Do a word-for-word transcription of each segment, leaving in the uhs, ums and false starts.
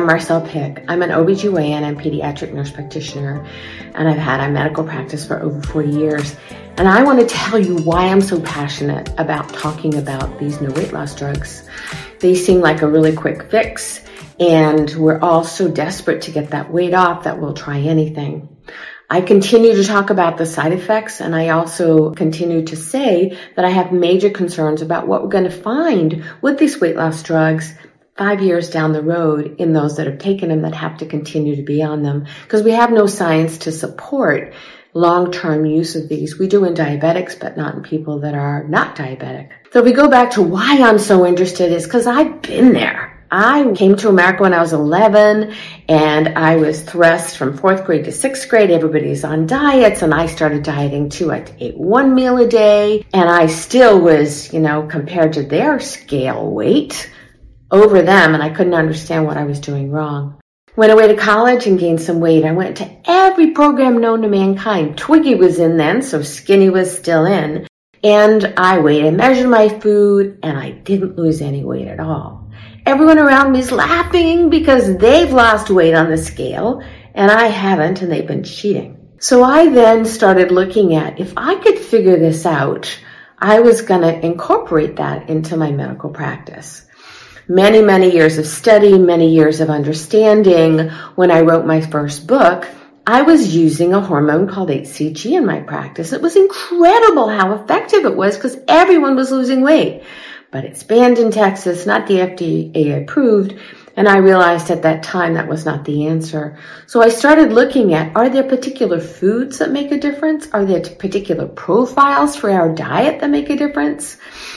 Marcelle Pick. I'm an O B G Y N and pediatric nurse practitioner, and I've had a medical practice for over forty years. And I want to tell you why I'm so passionate about talking about these no weight loss drugs. They seem like a really quick fix, and we're all so desperate to get that weight off that we'll try anything. I continue to talk about the side effects, and I also continue to say that I have major concerns about what we're going to find with these weight loss drugs five years down the road in those that have taken them that have to continue to be on them, because we have no science to support long-term use of these. We do in diabetics, but not in people that are not diabetic. So if we go back to why I'm so interested is because I've been there. I came to America when I was eleven, and I was thrust from fourth grade to sixth grade. Everybody's on diets, and I started dieting too. I ate one meal a day, and I still was, you know, compared to their scale weight over them, and I couldn't understand what I was doing wrong. Went away to college and gained some weight. I went to every program known to mankind. Twiggy was in then, so Skinny was still in. And I weighed and measured my food, and I didn't lose any weight at all. Everyone around me is laughing because they've lost weight on the scale, and I haven't, and they've been cheating. So I then started looking at, if I could figure this out, I was going to incorporate that into my medical practice. Many, many years of study, many years of understanding. When I wrote my first book, I was using a hormone called H C G in my practice. It was incredible how effective it was because everyone was losing weight. But it's banned in Texas, not the F D A approved, and I realized at that time that was not the answer. So I started looking at, are there particular foods that make a difference? Are there particular profiles for our diet that make a difference?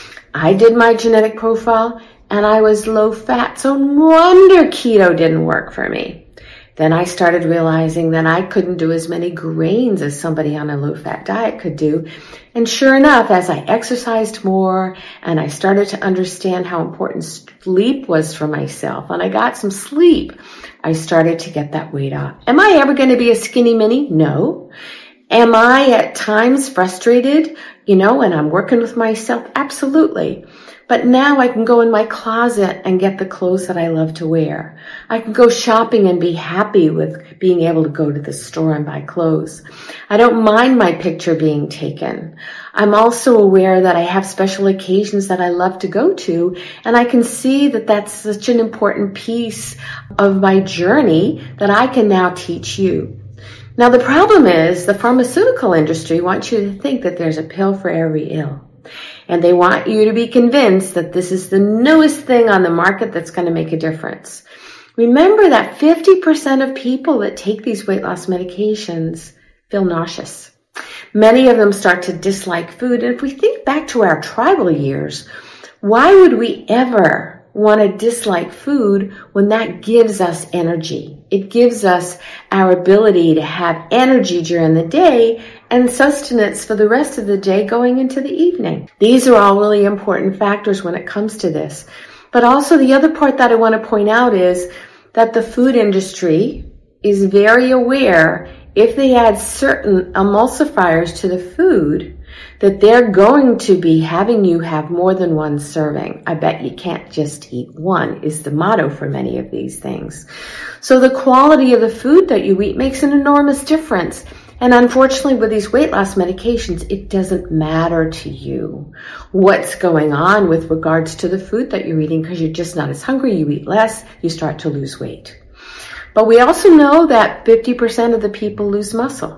I did my genetic profile, and I was low fat, so no wonder keto didn't work for me. Then I started realizing that I couldn't do as many grains as somebody on a low-fat diet could do. And sure enough, as I exercised more and I started to understand how important sleep was for myself, and I got some sleep, I started to get that weight off. Am I ever going to be a skinny mini? No. Am I at times frustrated, you know, when I'm working with myself? Absolutely. But now I can go in my closet and get the clothes that I love to wear. I can go shopping and be happy with being able to go to the store and buy clothes. I don't mind my picture being taken. I'm also aware that I have special occasions that I love to go to, and I can see that that's such an important piece of my journey that I can now teach you. Now the problem is the pharmaceutical industry wants you to think that there's a pill for every ill. And they want you to be convinced that this is the newest thing on the market that's going to make a difference. Remember that fifty percent of people that take these weight loss medications feel nauseous. Many of them start to dislike food. And if we think back to our tribal years, why would we ever want to dislike food when that gives us energy? It gives us our ability to have energy during the day and sustenance for the rest of the day going into the evening. These are all really important factors when it comes to this. But also the other part that I want to point out is that the food industry is very aware if they add certain emulsifiers to the food that they're going to be having you have more than one serving. I bet you can't just eat one is the motto for many of these things. So the quality of the food that you eat makes an enormous difference. And unfortunately, with these weight loss medications, it doesn't matter to you what's going on with regards to the food that you're eating because you're just not as hungry. You eat less, you start to lose weight. But we also know that fifty percent of the people lose muscle.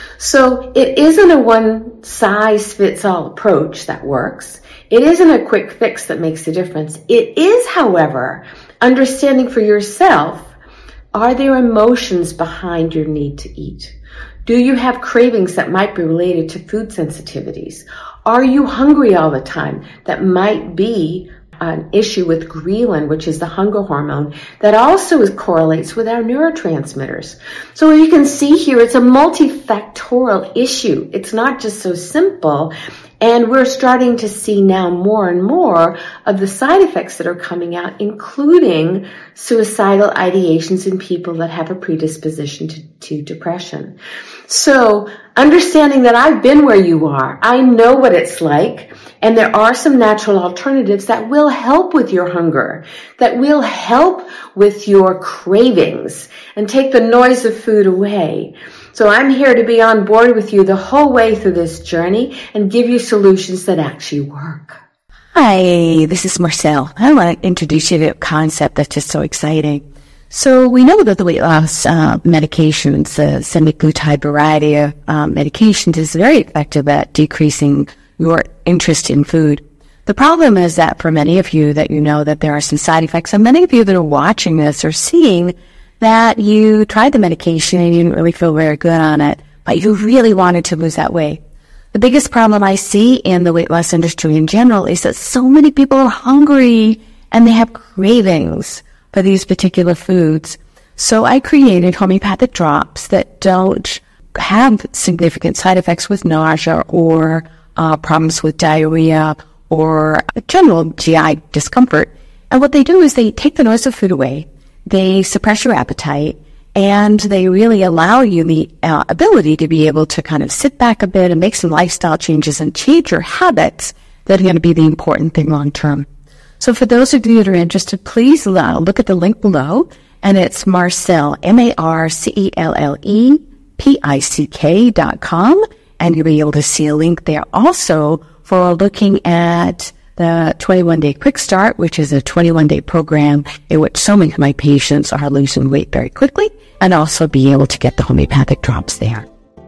So it isn't a one-size-fits-all approach that works. It isn't a quick fix that makes a difference. It is, however, understanding for yourself, are there emotions behind your need to eat? Do you have cravings that might be related to food sensitivities? Are you hungry all the time? That might be an issue with ghrelin, which is the hunger hormone, that also is, correlates with our neurotransmitters. So you can see here, it's a multifactorial issue. It's not just so simple And we're starting to see now more and more of the side effects that are coming out, including suicidal ideations in people that have a predisposition to, to depression. So understanding that I've been where you are, I know what it's like, and there are some natural alternatives that will help with your hunger, that will help with your cravings and take the noise of food away. So I'm here to be on board with you the whole way through this journey and give you solutions that actually work. Hi, this is Marcelle. I want to introduce you to a concept that's just so exciting. So we know that the weight loss uh, medications, the semaglutide variety of um, medications, is very effective at decreasing your interest in food. The problem is that for many of you that you know that there are some side effects, and many of you that are watching this are seeing that you tried the medication and you didn't really feel very good on it, but you really wanted to lose that weight. The biggest problem I see in the weight loss industry in general is that so many people are hungry and they have cravings for these particular foods. So I created homeopathic drops that don't have significant side effects with nausea or uh, problems with diarrhea or general G I discomfort. And what they do is they take the noise of food away. They suppress your appetite, and they really allow you the uh, ability to be able to kind of sit back a bit and make some lifestyle changes and change your habits that are going to be the important thing long term. So for those of you that are interested, please uh, look at the link below, and it's Marcelle, M A R C E L L E P I C K dot com, and you'll be able to see a link there also for looking at the twenty-one day Quick Start, which is a twenty-one day program in which so many of my patients are losing weight very quickly, and also be able to get the homeopathic drops there.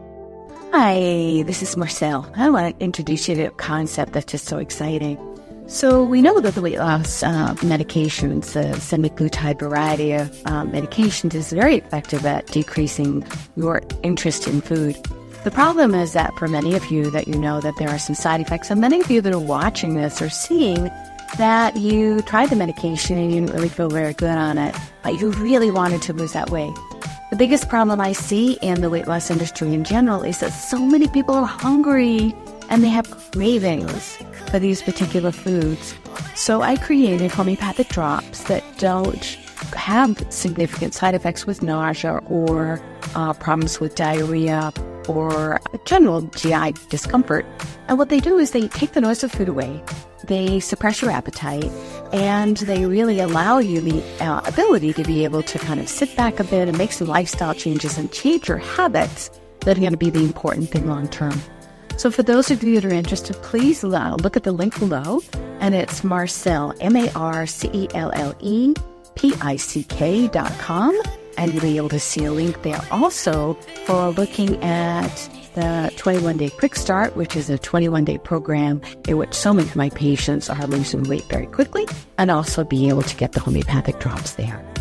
Hi, this is Marcelle. I want to introduce you to a concept that's just so exciting. So we know that the weight loss uh, medications, the semaglutide variety of uh, medications, is very effective at decreasing your interest in food. The problem is that for many of you that you know that there are some side effects, and many of you that are watching this are seeing that you tried the medication and you didn't really feel very good on it, but you really wanted to lose that weight. The biggest problem I see in the weight loss industry in general is that so many people are hungry and they have cravings for these particular foods. So I created homeopathic drops that don't have significant side effects with nausea or uh, problems with diarrhea or general G I discomfort. And what they do is they take the noise of food away, they suppress your appetite, and they really allow you the uh, ability to be able to kind of sit back a bit and make some lifestyle changes and change your habits that are going to be the important thing long term. So for those of you that are interested, please uh, look at the link below, and it's Marcelle, M A R C E L L E P I C K dot com, and you'll be able to see a link there also for looking at the twenty-one day Quick Start, which is a twenty-one day program in which so many of my patients are losing weight very quickly, and also be able to get the homeopathic drops there.